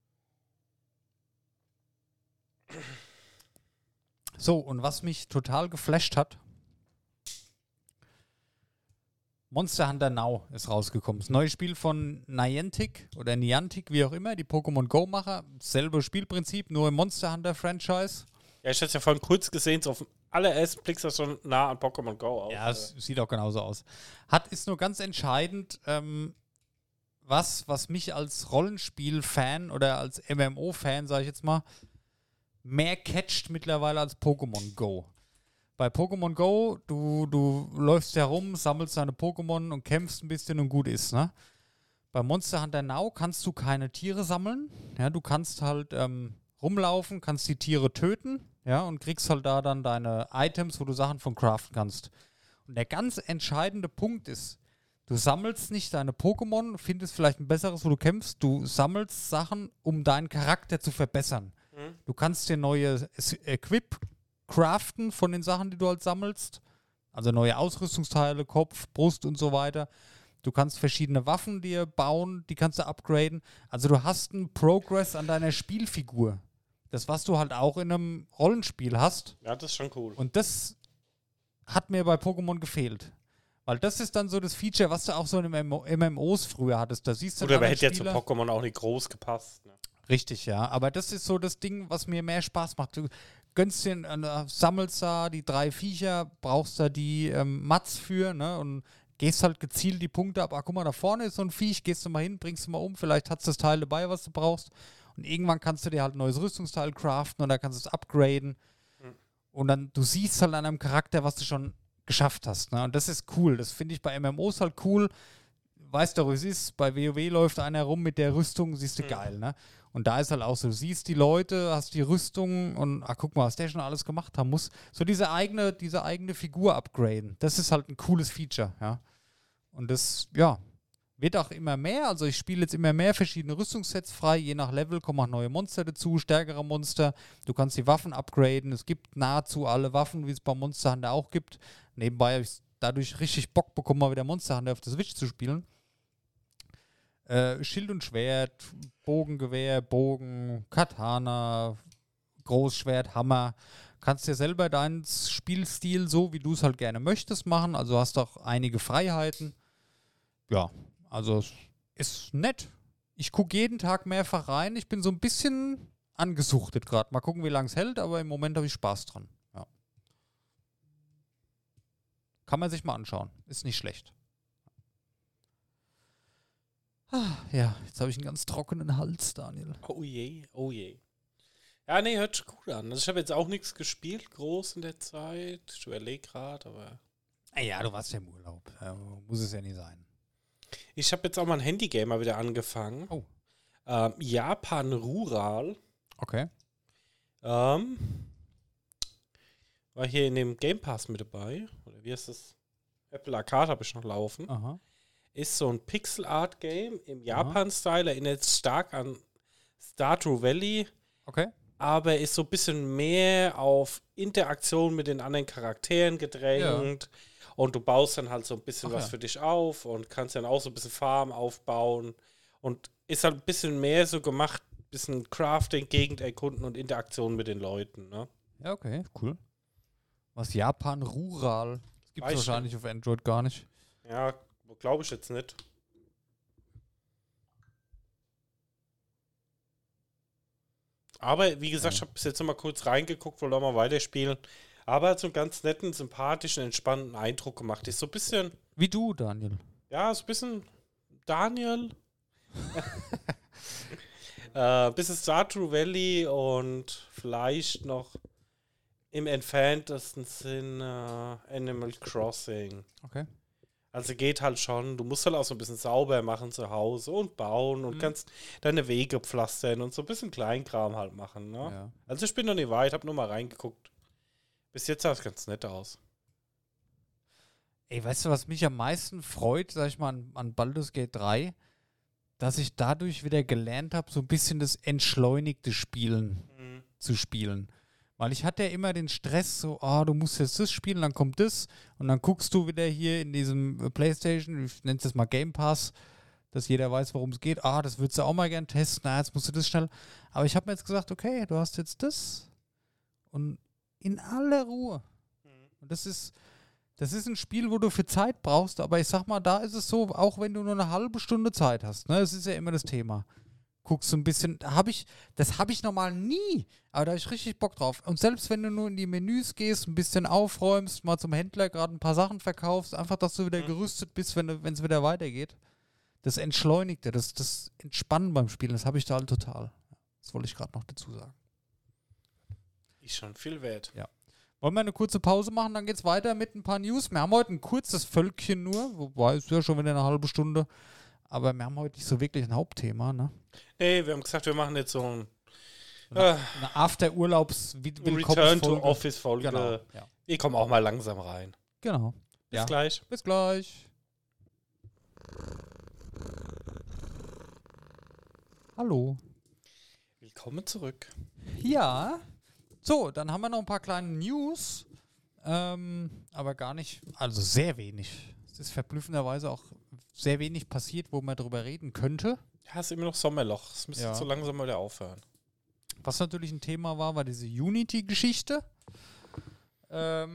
So, und was mich total geflasht hat, Monster Hunter Now ist rausgekommen. Das neue Spiel von Niantic oder Niantic, wie auch immer, die Pokémon Go-Macher. Selbe Spielprinzip, nur im Monster Hunter Franchise. Ja, ich hätte es ja vorhin kurz gesehen, so auf den allerersten Blick sah es schon nah an Pokémon Go aus. Ja, es sieht auch genauso aus. Ist nur ganz entscheidend, was mich als Rollenspiel-Fan oder als MMO-Fan, sage ich jetzt mal, mehr catcht mittlerweile als Pokémon Go. Bei Pokémon Go, du läufst herum, sammelst deine Pokémon und kämpfst ein bisschen und gut ist, ne? Bei Monster Hunter Now kannst du keine Tiere sammeln. Ja, du kannst halt rumlaufen, kannst die Tiere töten, ja, und kriegst halt da dann deine Items, wo du Sachen von craften kannst. Und der ganz entscheidende Punkt ist, du sammelst nicht deine Pokémon, findest vielleicht ein besseres, wo du kämpfst, du sammelst Sachen, um deinen Charakter zu verbessern. Du kannst dir neue Equip craften von den Sachen, die du halt sammelst. Also neue Ausrüstungsteile, Kopf, Brust und so weiter. Du kannst verschiedene Waffen dir bauen, die kannst du upgraden. Also du hast einen Progress an deiner Spielfigur. Das, was du halt auch in einem Rollenspiel hast. Ja, das ist schon cool. Und das hat mir bei Pokémon gefehlt. Weil das ist dann so das Feature, was du auch so in MMOs früher hattest. Da siehst du Gut, aber dann hätte ja zu Spieler- Pokémon auch nicht groß gepasst. Ne? Richtig, ja. Aber das ist so das Ding, was mir mehr Spaß macht. Du gönnst dir, sammelst da die 3 Viecher, brauchst da die Mats für, ne? Und gehst halt gezielt die Punkte ab. Ah, guck mal, da vorne ist so ein Viech, gehst du mal hin, bringst du mal um, vielleicht hast du das Teil dabei, was du brauchst. Und irgendwann kannst du dir halt ein neues Rüstungsteil craften oder kannst es upgraden. Und dann, du siehst halt an einem Charakter, was du schon geschafft hast. Ne? Und das ist cool. Das finde ich bei MMOs halt cool. Weißt du, wie es ist, bei WoW läuft einer rum mit der Rüstung, siehst du geil, ne? Und da ist halt auch so, du siehst die Leute, hast die Rüstung und guck mal, was der schon alles gemacht haben muss. So diese eigene Figur upgraden. Das ist halt ein cooles Feature, ja. Und das, ja, wird auch immer mehr. Also ich spiele jetzt immer mehr verschiedene Rüstungssets frei. Je nach Level kommen auch neue Monster dazu, stärkere Monster. Du kannst die Waffen upgraden. Es gibt nahezu alle Waffen, wie es bei Monster Hunter auch gibt. Nebenbei habe ich dadurch richtig Bock bekommen, mal wieder Monster Hunter auf der Switch zu spielen. Schild und Schwert, Bogengewehr, Bogen, Katana, Großschwert, Hammer. Kannst dir selber deinen Spielstil so, wie du es halt gerne möchtest, machen. Also hast auch einige Freiheiten. Ja, also es ist nett. Ich gucke jeden Tag mehrfach rein. Ich bin so ein bisschen angesuchtet gerade. Mal gucken, wie lange es hält, aber im Moment habe ich Spaß dran. Ja. Kann man sich mal anschauen. Ist nicht schlecht. Ja, jetzt habe ich einen ganz trockenen Hals, Daniel. Oh je, oh je. Ja, nee, hört sich gut an. Also ich habe jetzt auch nichts gespielt, groß in der Zeit. Ich überlege gerade, aber... Ja, du warst ja im Urlaub. Muss es ja nicht sein. Ich habe jetzt auch mal ein Handygamer wieder angefangen. Oh. Japan Rural. Okay. War hier in dem Game Pass mit dabei. Oder wie heißt das? Apple Arcade habe ich noch laufen. Aha. Ist so ein Pixel-Art-Game im Japan-Style. Erinnert stark an Stardew Valley. Okay. Aber ist so ein bisschen mehr auf Interaktion mit den anderen Charakteren gedrängt. Und du baust dann halt so ein bisschen was für dich auf und kannst dann auch so ein bisschen Farm aufbauen. Und ist halt ein bisschen mehr so gemacht, ein bisschen Crafting, Gegend erkunden und Interaktion mit den Leuten. Ne? Ja, okay, cool. Was Japan Rural? Das gibt es wahrscheinlich auf Android gar nicht. Ja, glaube ich jetzt nicht. Aber wie gesagt, ich habe bis jetzt noch mal kurz reingeguckt, wollte auch mal weiterspielen. Aber hat so einen ganz netten, sympathischen, entspannten Eindruck gemacht. Ist so ein bisschen... Wie du, Daniel. Ja, so ein bisschen Daniel. Bisschen Stardew Valley und vielleicht noch im entferntesten Sinn Animal Crossing. Okay. Also geht halt schon, du musst halt auch so ein bisschen sauber machen zu Hause und bauen und kannst deine Wege pflastern und so ein bisschen Kleinkram halt machen. Ne? Ja. Also ich bin noch nicht weit, hab nur mal reingeguckt. Bis jetzt sah es ganz nett aus. Ey, weißt du, was mich am meisten freut, sag ich mal, an Baldur's Gate 3? Dass ich dadurch wieder gelernt habe, so ein bisschen das entschleunigte Spielen zu spielen. Weil ich hatte ja immer den Stress, so, du musst jetzt das spielen, dann kommt das und dann guckst du wieder hier in diesem PlayStation, ich nenne es jetzt mal Game Pass, dass jeder weiß, worum es geht. Das würdest du auch mal gern testen, jetzt musst du das schnell. Aber ich habe mir jetzt gesagt, okay, du hast jetzt das und in aller Ruhe. Und das ist ein Spiel, wo du für Zeit brauchst, aber ich sag mal, da ist es so, auch wenn du nur eine halbe Stunde Zeit hast, ne, das ist ja immer das Thema. Guckst du ein bisschen, das habe ich normal nie, aber da habe ich richtig Bock drauf. Und selbst wenn du nur in die Menüs gehst, ein bisschen aufräumst, mal zum Händler gerade ein paar Sachen verkaufst, einfach, dass du wieder gerüstet bist, wenn es wieder weitergeht. Das Entschleunigte, das Entspannen beim Spielen, das habe ich da halt total. Das wollte ich gerade noch dazu sagen. Ist schon viel wert. Ja. Wollen wir eine kurze Pause machen, dann geht's weiter mit ein paar News. Wir haben heute ein kurzes Völkchen nur, wobei es ja schon wieder eine halbe Stunde, aber wir haben heute nicht so wirklich ein Hauptthema, ne? Nee, wir haben gesagt, wir machen jetzt so ein Eine After-Urlaubs-Willkommensfolge. Return-to-Office-Folge. Genau, ja. Ich komme auch mal langsam rein. Genau. Bis gleich. Bis gleich. Hallo. Willkommen zurück. Ja. So, dann haben wir noch ein paar kleine News. Aber gar nicht, also sehr wenig. Es ist verblüffenderweise auch sehr wenig passiert, wo man drüber reden könnte. Ja, es ist immer noch Sommerloch. Es müsste so langsam mal wieder aufhören. Was natürlich ein Thema war diese Unity-Geschichte. Das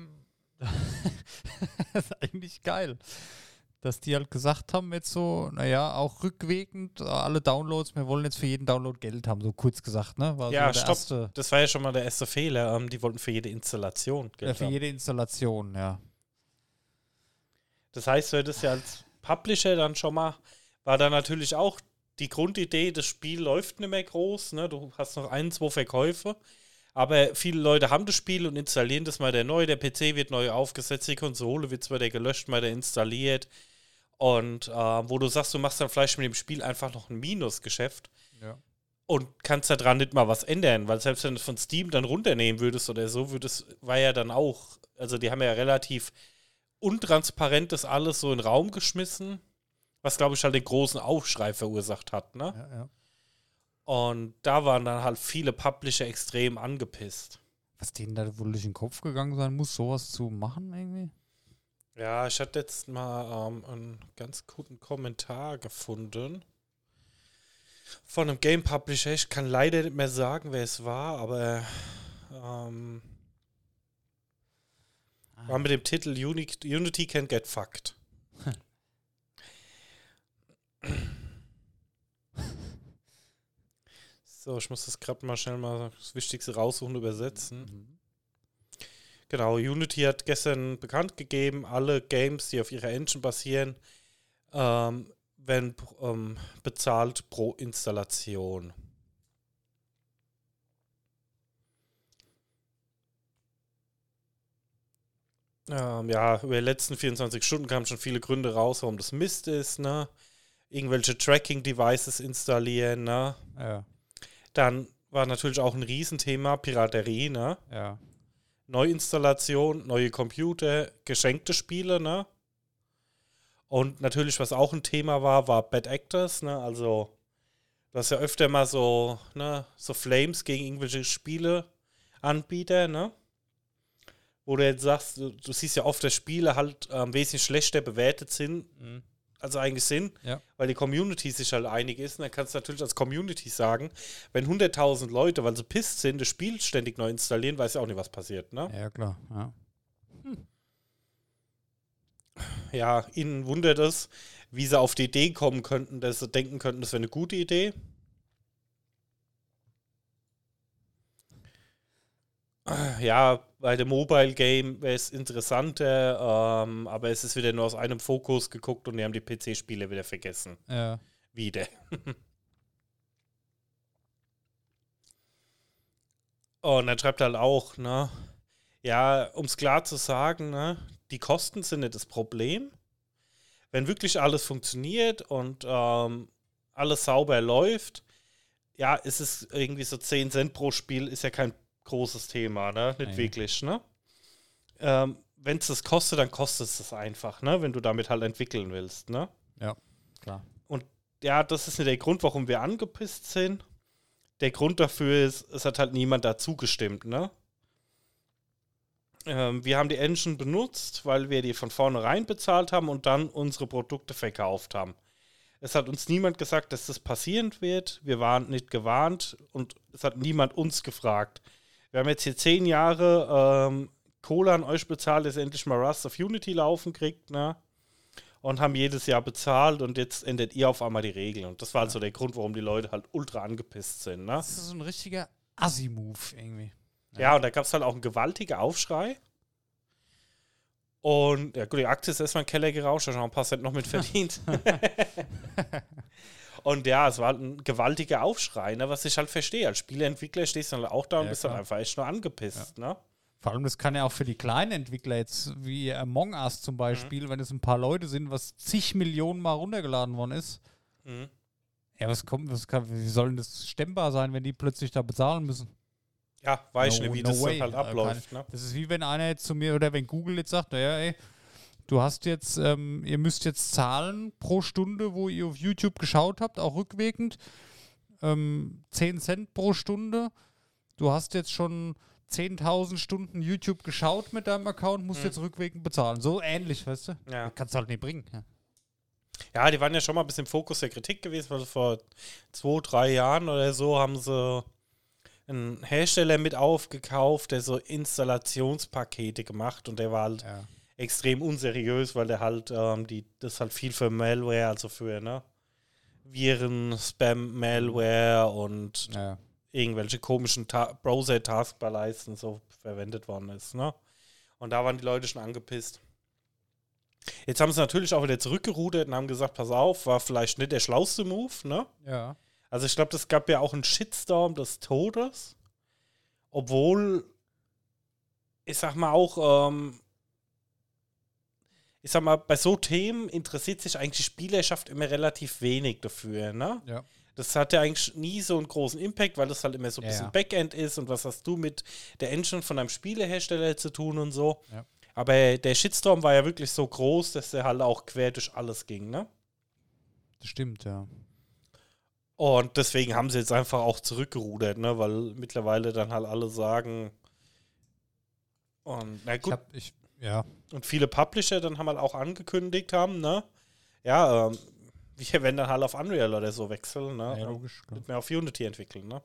ist eigentlich geil. Dass die halt gesagt haben, jetzt so, auch rückwirkend, alle Downloads, wir wollen jetzt für jeden Download Geld haben, so kurz gesagt, ne? War Ja, so stopp. Das war ja schon mal der erste Fehler. Die wollten für jede Installation Geld für haben. jede Installation, ja. Das heißt, du hättest ja als Publisher dann schon mal, war da natürlich auch die Grundidee, das Spiel läuft nicht mehr groß, ne? Du hast noch 1, 2 Verkäufe, aber viele Leute haben das Spiel und installieren das mal neu, der PC wird neu aufgesetzt, die Konsole wird zwar gelöscht, mal installiert und wo du sagst, du machst dann vielleicht mit dem Spiel einfach noch ein Minusgeschäft und kannst da dran nicht mal was ändern, weil selbst wenn du von Steam dann runternehmen würdest oder so, war ja dann auch, also die haben ja relativ untransparent das alles so in den Raum geschmissen, was, glaube ich, halt den großen Aufschrei verursacht hat, ne? Ja. Und da waren dann halt viele Publisher extrem angepisst. Was denen da wohl durch den Kopf gegangen sein muss, sowas zu machen irgendwie? Ja, ich hatte jetzt mal einen ganz guten Kommentar gefunden von einem Game Publisher. Ich kann leider nicht mehr sagen, wer es war, aber war mit dem Titel Unity can get fucked. So, ich muss das gerade mal schnell mal das Wichtigste raussuchen und übersetzen. Genau, Unity hat gestern bekannt gegeben, alle Games, die auf ihrer Engine basieren, werden bezahlt pro Installation. Über die letzten 24 Stunden kamen schon viele Gründe raus, warum das Mist ist, ne? Irgendwelche Tracking-Devices installieren, ne? Ja. Dann war natürlich auch ein Riesenthema Piraterie, ne? Ja. Neuinstallation, neue Computer, geschenkte Spiele, ne? Und natürlich, was auch ein Thema war Bad Actors, ne? Also, du hast ja öfter mal so, ne, so Flames gegen irgendwelche Spieleanbieter, ne? Wo du jetzt sagst, du siehst ja oft, dass Spiele halt wesentlich schlechter bewertet sind, als eigentlich sind, weil die Community sich halt einig ist. Und dann kannst du natürlich als Community sagen, wenn 100.000 Leute, weil sie pisst sind, das Spiel ständig neu installieren, weiß ja auch nicht, was passiert, ne? Ja, klar, ja. Ja, ihnen wundert es, wie sie auf die Idee kommen könnten, dass sie denken könnten, das wäre eine gute Idee. Ja, bei dem Mobile Game wäre es interessanter, aber es ist wieder nur aus einem Fokus geguckt und die haben die PC-Spiele wieder vergessen. Ja. Wieder. Und dann schreibt er halt auch, ne, ja, um es klar zu sagen, ne, die Kosten sind nicht das Problem. Wenn wirklich alles funktioniert und alles sauber läuft, ja, ist es irgendwie so 10 Cent pro Spiel, ist ja kein großes Thema, ne? Nicht wirklich, ne? wenn es das kostet, dann kostet es das einfach, ne? Wenn du damit halt entwickeln willst, ne? Ja, klar. Und ja, das ist nicht der Grund, warum wir angepisst sind. Der Grund dafür ist, es hat halt niemand dazu gestimmt, ne? Wir haben die Engine benutzt, weil wir die von vornherein bezahlt haben und dann unsere Produkte verkauft haben. Es hat uns niemand gesagt, dass das passieren wird. Wir waren nicht gewarnt und es hat niemand uns gefragt. Wir haben jetzt hier 10 Jahre Kohle an euch bezahlt, dass ihr endlich mal Rust of Unity laufen kriegt, ne? Und haben jedes Jahr bezahlt und jetzt ändert ihr auf einmal die Regeln. Und das war also der Grund, warum die Leute halt ultra angepisst sind, ne? Das ist so ein richtiger Assi-Move irgendwie. Ja, und da gab es halt auch einen gewaltigen Aufschrei. Und ja gut, die Aktie ist erstmal in den Keller gerauscht, da schon ein paar Cent noch mit verdient. Und ja, es war halt ein gewaltiger Aufschrei, ne, was ich halt verstehe. Als Spieleentwickler stehst du dann auch da und bist dann einfach echt nur angepisst, ne? Vor allem, das kann ja auch für die kleinen Entwickler jetzt, wie Among Us zum Beispiel, wenn es ein paar Leute sind, was zig Millionen Mal runtergeladen worden ist. Ja, wie soll denn das stemmbar sein, wenn die plötzlich da bezahlen müssen? Ja, weiß ich nicht, wie das dann halt abläuft. Ne? Das ist wie wenn einer jetzt zu mir oder wenn Google jetzt sagt, naja, ey, du hast jetzt, ihr müsst jetzt zahlen pro Stunde, wo ihr auf YouTube geschaut habt, auch rückwirkend, 10 Cent pro Stunde. Du hast jetzt schon 10.000 Stunden YouTube geschaut mit deinem Account, musst jetzt rückwirkend bezahlen. So ähnlich, weißt du? Ja. Kannst du halt nicht bringen. Ja, die waren ja schon mal ein bisschen im Fokus der Kritik gewesen, weil vor 2-3 Jahren oder so haben sie einen Hersteller mit aufgekauft, der so Installationspakete gemacht und der war halt extrem unseriös, weil der halt das halt viel für Malware, also für Viren, Spam, Malware und irgendwelche komischen Browser-Taskbar-Leisten so verwendet worden ist, ne? Und da waren die Leute schon angepisst. Jetzt haben sie natürlich auch wieder zurückgerudert und haben gesagt, pass auf, war vielleicht nicht der schlauste Move, ne? Ja. Also ich glaube, das gab ja auch einen Shitstorm des Todes, obwohl, ich sag mal auch, bei so Themen interessiert sich eigentlich die Spielerschaft immer relativ wenig dafür, ne? Ja. Das hat ja eigentlich nie so einen großen Impact, weil das halt immer so ein bisschen Backend ist und was hast du mit der Engine von einem Spielehersteller zu tun und so. Ja. Aber der Shitstorm war ja wirklich so groß, dass der halt auch quer durch alles ging, ne? Das stimmt, ja. Und deswegen haben sie jetzt einfach auch zurückgerudert, ne? Weil mittlerweile dann halt alle sagen und na gut. Und viele Publisher dann haben halt auch angekündigt haben, ne? Ja, wir werden dann halt auf Unreal oder so wechseln, ne? Ja, logisch. Nicht mehr auf Unity entwickeln, ne?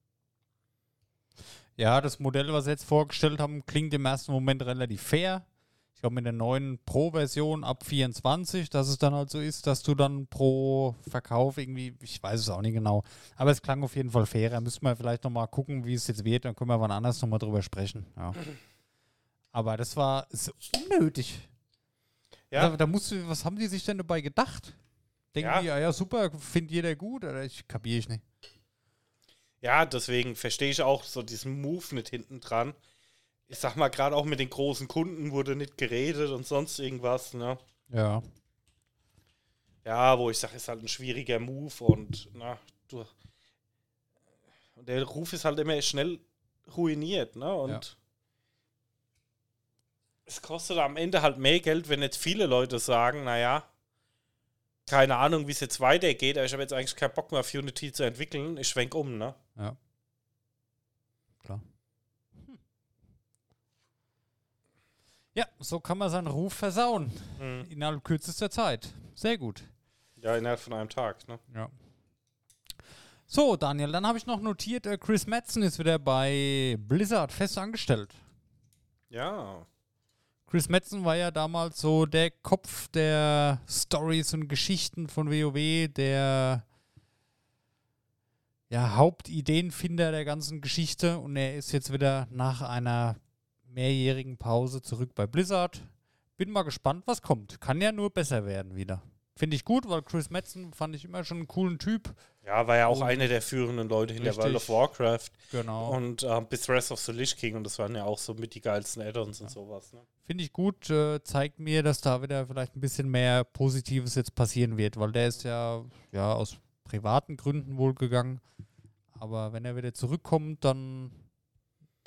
Ja, das Modell, was sie jetzt vorgestellt haben, klingt im ersten Moment relativ fair. Ich glaube, mit der neuen Pro-Version ab 24, dass es dann halt so ist, dass du dann pro Verkauf irgendwie, ich weiß es auch nicht genau, aber es klang auf jeden Fall fairer. Müssen wir vielleicht nochmal gucken, wie es jetzt wird, dann können wir wann anders nochmal drüber sprechen. Ja. Aber das war unnötig. Ja. Was haben die sich denn dabei gedacht? Denken die, ja super, findet jeder gut? Oder kapiere ich nicht. Ja, deswegen verstehe ich auch so diesen Move nicht hinten dran. Ich sag mal, gerade auch mit den großen Kunden wurde nicht geredet und sonst irgendwas, ne? Ja. Ja, wo ich sage, ist halt ein schwieriger Move und der Ruf ist halt immer schnell ruiniert, ne? Und es kostet am Ende halt mehr Geld, wenn jetzt viele Leute sagen, naja, keine Ahnung, wie es jetzt weitergeht, aber ich habe jetzt eigentlich keinen Bock mehr auf Unity zu entwickeln, ich schwenk um, ne? Ja. Klar. Ja, so kann man seinen Ruf versauen. Innerhalb kürzester Zeit. Sehr gut. Ja, innerhalb von einem Tag, ne? Ja. So, Daniel, dann habe ich noch notiert, Chris Metzen ist wieder bei Blizzard fest angestellt. Ja. Chris Metzen war ja damals so der Kopf der Stories und Geschichten von WoW, der Hauptideenfinder der ganzen Geschichte und er ist jetzt wieder nach einer mehrjährigen Pause zurück bei Blizzard. Bin mal gespannt, was kommt. Kann ja nur besser werden wieder. Finde ich gut, weil Chris Metzen fand ich immer schon einen coolen Typ. Ja, war ja auch einer der führenden Leute hinter World of Warcraft. Genau. Und bis Wrath of the Lich King und das waren ja auch so mit die geilsten Add-ons und sowas. Ne? Finde ich gut, zeigt mir, dass da wieder vielleicht ein bisschen mehr Positives jetzt passieren wird, weil der ist ja aus privaten Gründen wohl gegangen. Aber wenn er wieder zurückkommt, dann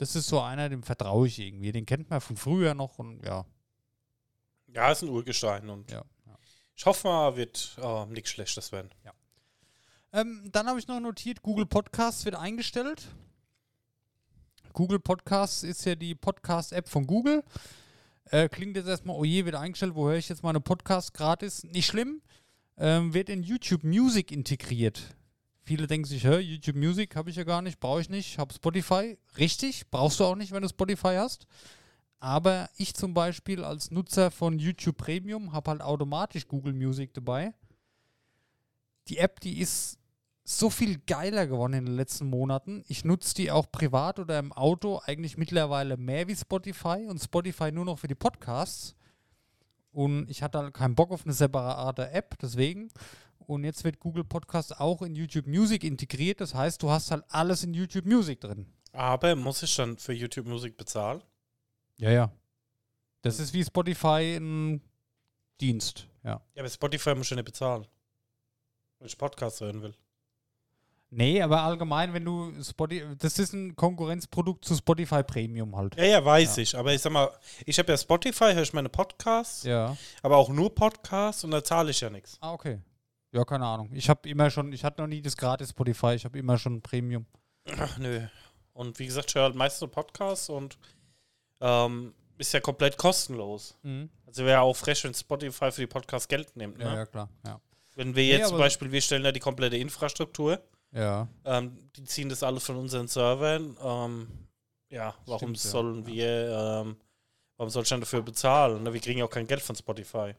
das ist so einer, dem vertraue ich irgendwie. Den kennt man von früher noch und ja. Ja, ist ein Urgestein und Ja. ich hoffe mal, wird nichts Schlechtes werden. Dann habe ich noch notiert, Google Podcasts wird eingestellt. Google Podcasts ist ja die Podcast-App von Google. Klingt jetzt erstmal, oh je, wird eingestellt, wo höre ich jetzt meine Podcasts gratis? Nicht schlimm. Wird in YouTube Music integriert. Viele denken sich, YouTube Music habe ich ja gar nicht, brauche ich nicht, habe Spotify. Richtig, brauchst du auch nicht, wenn du Spotify hast. Aber ich zum Beispiel als Nutzer von YouTube Premium habe halt automatisch Google Music dabei. Die App, die ist so viel geiler geworden in den letzten Monaten. Ich nutze die auch privat oder im Auto eigentlich mittlerweile mehr wie Spotify und Spotify nur noch für die Podcasts. Und ich hatte halt keinen Bock auf eine separate App, deswegen. Und jetzt wird Google Podcast auch in YouTube Music integriert. Das heißt, du hast halt alles in YouTube Music drin. Aber muss ich dann für YouTube Musik bezahlen? Ja. Das ist wie Spotify ein Dienst, ja. Ja, aber Spotify muss ich ja nicht bezahlen. Wenn ich Podcasts hören will. Nee, aber allgemein, wenn du das ist ein Konkurrenzprodukt zu Spotify Premium halt. Ja, weiß ich. Aber ich sag mal, ich habe ja Spotify, höre ich meine Podcasts, Ja. aber auch nur Podcasts und da zahle ich ja nichts. Ah, okay. Ja, keine Ahnung. Ich hatte noch nie das gratis Spotify, ich habe immer schon Premium. Ach, nö. Und wie gesagt, ich höre halt meistens nur Podcasts und ist ja komplett kostenlos. Mhm. Also wäre auch frech, wenn Spotify für die Podcasts Geld nimmt. Ne? Ja, klar. Ja. Wenn wir Nee, jetzt zum aber- Beispiel, wir stellen ja die komplette Infrastruktur, Ja. die ziehen das alles von unseren Servern. Ja, warum Stimmt, ja. sollen wir, warum soll ich dann dafür bezahlen? Ne? Wir kriegen ja auch kein Geld von Spotify.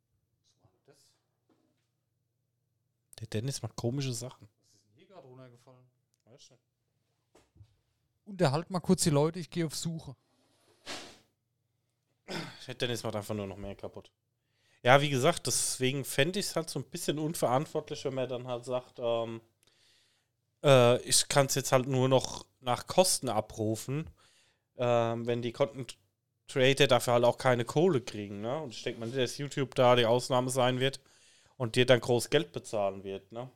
Der Dennis macht komische Sachen. Hier gerade runtergefallen. Unterhalt mal kurz die Leute, ich gehe auf Suche. Der Dennis macht einfach nur noch mehr kaputt. Ja, wie gesagt, deswegen fände ich es halt so ein bisschen unverantwortlich, wenn man dann halt sagt, ich kann es jetzt halt nur noch nach Kosten abrufen, wenn die Content Creator dafür halt auch keine Kohle kriegen, ne? Und ich denke mal nicht, dass YouTube da die Ausnahme sein wird und dir dann groß Geld bezahlen wird, ne?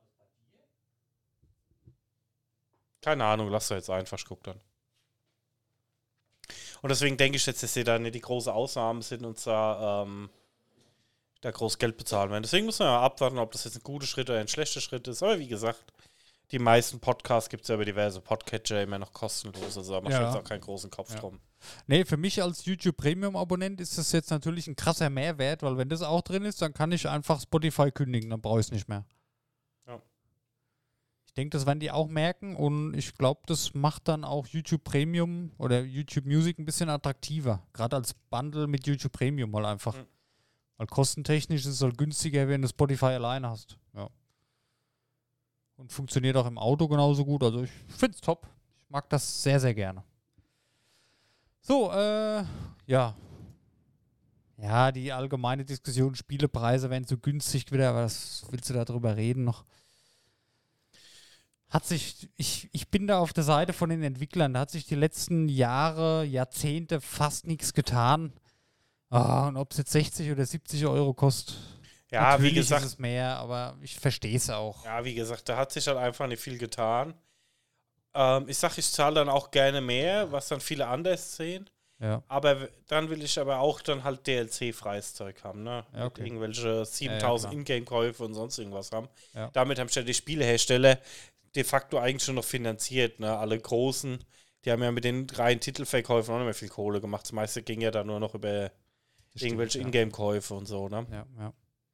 Keine Ahnung, lass doch jetzt einfach, ich guck dann. Und deswegen denke ich jetzt, dass sie da nicht die große Ausnahmen sind und da groß Geld bezahlen werden. Deswegen muss man ja abwarten, ob das jetzt ein guter Schritt oder ein schlechter Schritt ist. Aber wie gesagt, die meisten Podcasts gibt es ja über diverse Podcatcher immer noch kostenlos. Also da mache ich Ja. jetzt auch keinen großen Kopf Ja. drum. Nee, für mich als YouTube Premium Abonnent ist das jetzt natürlich ein krasser Mehrwert, weil wenn das auch drin ist, dann kann ich einfach Spotify kündigen, dann brauche ich es nicht mehr. Ja. Ich denke, das werden die auch merken und ich glaube, das macht dann auch YouTube Premium oder YouTube Music ein bisschen attraktiver. Gerade als Bundle mit YouTube Premium mal einfach. Mhm. Weil kostentechnisch ist es halt günstiger, wenn du Spotify alleine hast. Ja. Und funktioniert auch im Auto genauso gut. Also ich finde es top. Ich mag das sehr, sehr gerne. So, ja. Ja, die allgemeine Diskussion, Spielepreise werden so günstig wieder, aber was willst du darüber reden noch? Ich bin da auf der Seite von den Entwicklern, da hat sich die letzten Jahre, Jahrzehnte fast nichts getan. Und ob es jetzt 60 oder 70 Euro kostet, Ja, natürlich wie gesagt, ist es mehr, aber ich verstehe es auch. ja, wie gesagt, da hat sich halt einfach nicht viel getan. Ich sag, ich zahle dann auch gerne mehr, was dann viele anders sehen. Ja. Aber dann will ich aber auch dann halt DLC-freies Zeug haben, ne? Ja, okay. Mit irgendwelche 7000 klar. Ingame-Käufe und sonst irgendwas haben. Ja. Damit haben die Spielehersteller de facto eigentlich schon noch finanziert, ne? Alle Großen, die haben ja mit den reinen Titelverkäufen auch nicht mehr viel Kohle gemacht. Das meiste ging ja dann nur noch über Das irgendwelche stimmt, Ingame-Käufe und so, ne? Ja.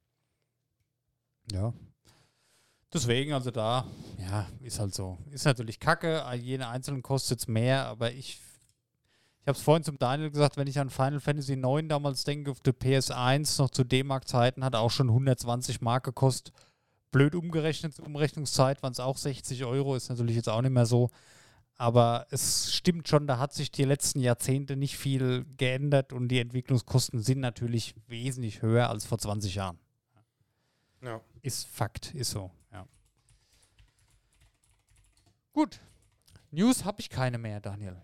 Ja. Deswegen, also da, ja, ist halt so. Ist natürlich kacke, jeder einzelne kostet es mehr, aber ich habe es vorhin zum Daniel gesagt, wenn ich an Final Fantasy 9 damals denke, auf der PS1 noch zu D-Mark-Zeiten, hat auch schon 120 Mark gekostet. Blöd umgerechnet, zur Umrechnungszeit waren es auch 60 Euro, ist natürlich jetzt auch nicht mehr so. Aber es stimmt schon, da hat sich die letzten Jahrzehnte nicht viel geändert und die Entwicklungskosten sind natürlich wesentlich höher als vor 20 Jahren. Ja. Ist Fakt, ist so, ja. Gut. News habe ich keine mehr, Daniel.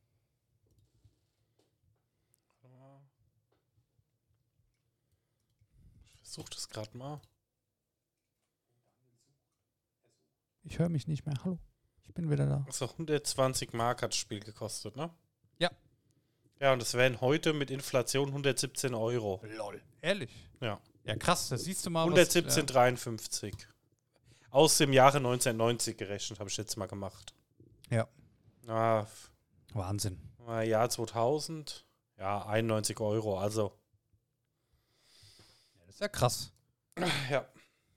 Ich versuche das gerade mal. Ich höre mich nicht mehr. Hallo. Ich bin wieder da. Also 120 Mark hat das Spiel gekostet, ne? Ja. Ja, und das wären heute mit Inflation 117 Euro. Lol. Ehrlich? Ja. Ja, krass, da siehst du mal 117,53. Aus dem Jahre 1990 gerechnet, habe ich jetzt mal gemacht. Ja. Ah, Wahnsinn. Jahr 2000, ja, 91 Euro, also. Das ist ja krass. Ja.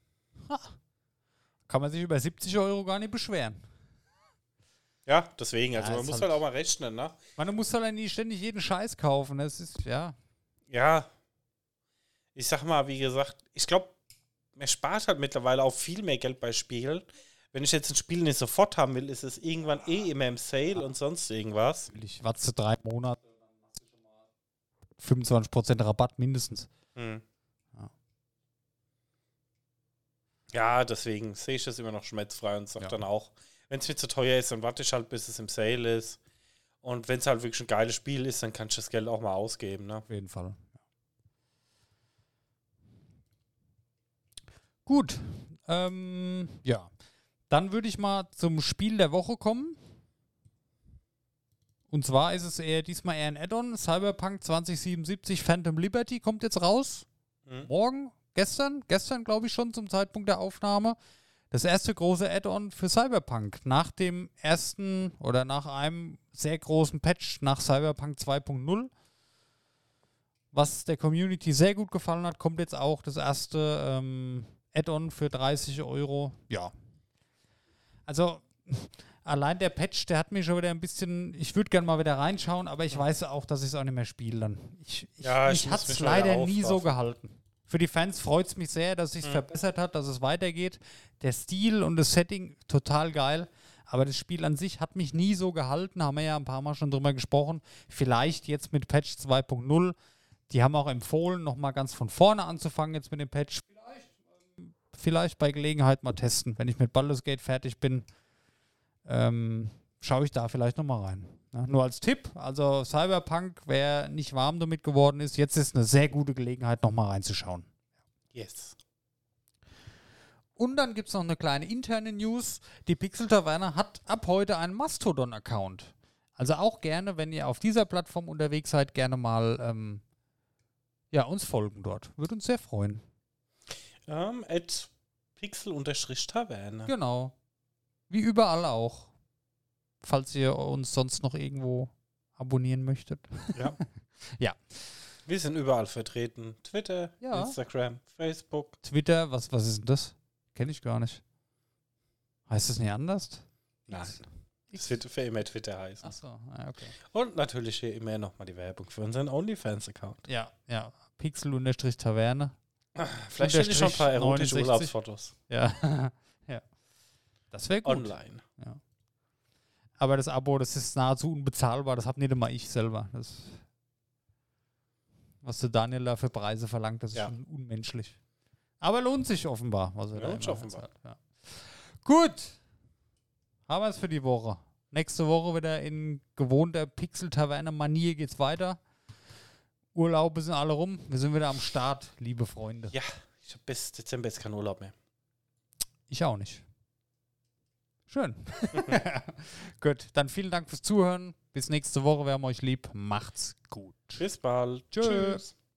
Kann man sich über 70 Euro gar nicht beschweren. Ja, deswegen, also Ja, man ist muss halt- halt auch mal rechnen, ne? Man muss halt nicht ständig jeden Scheiß kaufen. Das ist, ja. Ja. Ich sag mal, wie gesagt, ich glaube, man spart halt mittlerweile auch viel mehr Geld bei Spielen. Wenn ich jetzt ein Spiel nicht sofort haben will, ist es irgendwann immer im Sale und sonst irgendwas. Ich warte 3 Monate, dann machst du schon mal 25% Rabatt mindestens. Hm. Ja. Ja, deswegen sehe ich das immer noch schmerzfrei und sage dann auch, wenn es mir zu teuer ist, dann warte ich halt, bis es im Sale ist. Und wenn es halt wirklich ein geiles Spiel ist, dann kann ich das Geld auch mal ausgeben. Ne? Auf jeden Fall. Gut. Ja. Dann würde ich mal zum Spiel der Woche kommen. Und zwar ist es diesmal eher ein Add-on. Cyberpunk 2077 Phantom Liberty kommt jetzt raus. Morgen, gestern glaube ich schon zum Zeitpunkt der Aufnahme. Das erste große Add-on für Cyberpunk. Nach dem ersten oder nach einem sehr großen Patch nach Cyberpunk 2.0. Was der Community sehr gut gefallen hat, kommt jetzt auch das erste Add-on für 30 Euro. Ja. Also, allein der Patch, der hat mich schon wieder ein bisschen. Ich würde gerne mal wieder reinschauen, aber ich weiß auch, dass ich es auch nicht mehr spiele dann. Ich muss hat es mich leider wieder nie so aufraffen. gehalten. Für die Fans freut es mich sehr, dass es sich verbessert hat, dass es weitergeht. Der Stil und das Setting total geil. Aber das Spiel an sich hat mich nie so gehalten. Haben wir ja ein paar Mal schon drüber gesprochen. Vielleicht jetzt mit Patch 2.0. Die haben auch empfohlen, nochmal ganz von vorne anzufangen jetzt mit dem Patch. Vielleicht bei Gelegenheit mal testen. Wenn ich mit Baldur's Gate fertig bin, schaue ich da vielleicht nochmal rein. Ja, nur als Tipp, also Cyberpunk, wer nicht warm damit geworden ist, jetzt ist eine sehr gute Gelegenheit, nochmal reinzuschauen. Yes. Und dann gibt es noch eine kleine interne News. Die Pixel Taverne hat ab heute einen Mastodon-Account. Also auch gerne, wenn ihr auf dieser Plattform unterwegs seid, gerne mal uns folgen dort. Würde uns sehr freuen. At Pixel-Taverne. Genau. Wie überall auch. Falls ihr uns sonst noch irgendwo abonnieren möchtet. Ja. Ja. Wir sind überall vertreten. Twitter, Ja. Instagram, Facebook. Twitter, was ist denn das? Kenne ich gar nicht. Heißt das nicht anders? Nein. Es wird für immer Twitter heißen. Achso, okay. Und natürlich hier immer nochmal die Werbung für unseren OnlyFans-Account. Ja. Pixel-Taverne. Vielleicht stelle ich schon ein paar erotische 69. Urlaubsfotos. Ja. Ja. Das wäre gut. Online. Ja. Aber das Abo, das ist nahezu unbezahlbar. Das habe nicht einmal ich selber. Was der Daniel da für Preise verlangt, das ist schon unmenschlich. Aber lohnt sich offenbar. Was er da Lohnt sich immer offenbar. zahlt. Ja. Gut. Haben wir es für die Woche. Nächste Woche wieder in gewohnter Pixel-Taverne-Manier geht's weiter. Urlaube sind alle rum. Wir sind wieder am Start, liebe Freunde. Ja, ich habe bis Dezember jetzt keinen Urlaub mehr. Ich auch nicht. Schön. Gut, dann vielen Dank fürs Zuhören. Bis nächste Woche. Wir haben euch lieb. Macht's gut. Bis bald. Tschö. Tschüss.